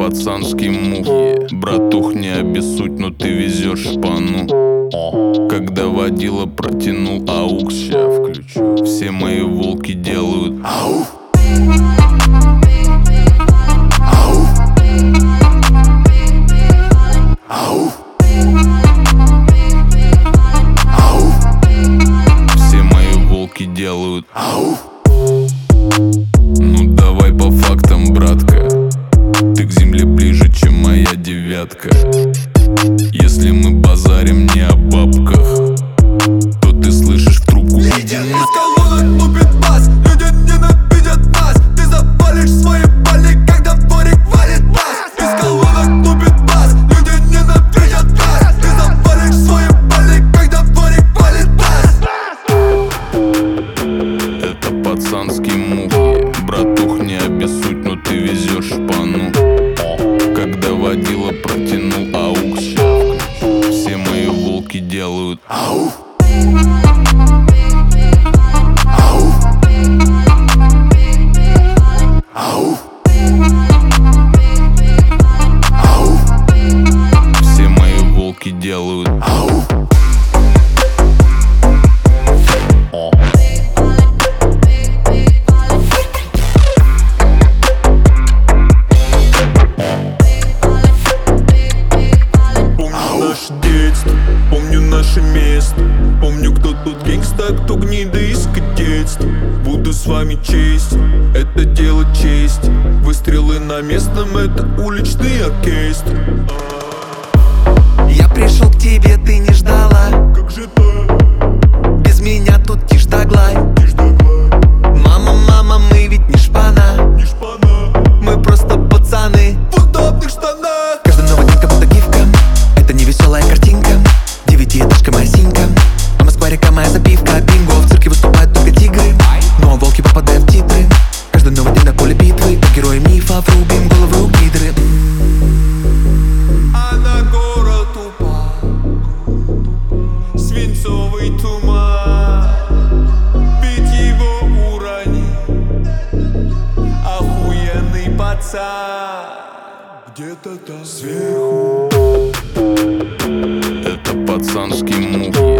пацанский мув. Братух, не обессудь, но ты везешь шпану. Когда водила протянул аукс, ща включу. Все мои волки делают ау. Все мои волки делают ау. Ну давай по фактам, братка. Ты к земле ближе, чем моя девятка. Если мы базарим не о бабках, то ты слышишь в трубку: иди на. Из колонок лупит бас, люди ненавидят нас. Ты запалишь свои пали, когда дворик валит бас. Из колонок лупит бас, люди ненавидят нас. Ты запалишь свои пали, когда дворик валит бас. Это пацанский мув. Братух, не обессудь, но ты везешь шпану. Когда водила протянул аукс, все мои волки делают ау. Ау. Ау. Ау. Все мои волки делают ау. Наше детство, помню наше место. Помню, кто тут гангста, кто гнида из кадетства. Буду с вами честен, это дело чести. Выстрелы на местном, это уличный оркестр. Я пришел к тебе, ты не ждала. Как же так? Без меня тут тишь да гладь. Мама, мама, мы ведь не шпана. Не шпана. Мы просто пацаны В удобных штанах. Каждый новый день как будто гифка. Это не веселая картинка. Девятиэтажка моя синька. А Москва река моя запивка. Бинго, в цирке выступают только тигры. Но волки попадают в титры. Каждый новый день на поле битвы. Как герои мифов, рубим головы у гидры. А на город упал свинцовый туман. Ведь его уронил охуенный пацан. Где-то там сверху. Это пацанский мув.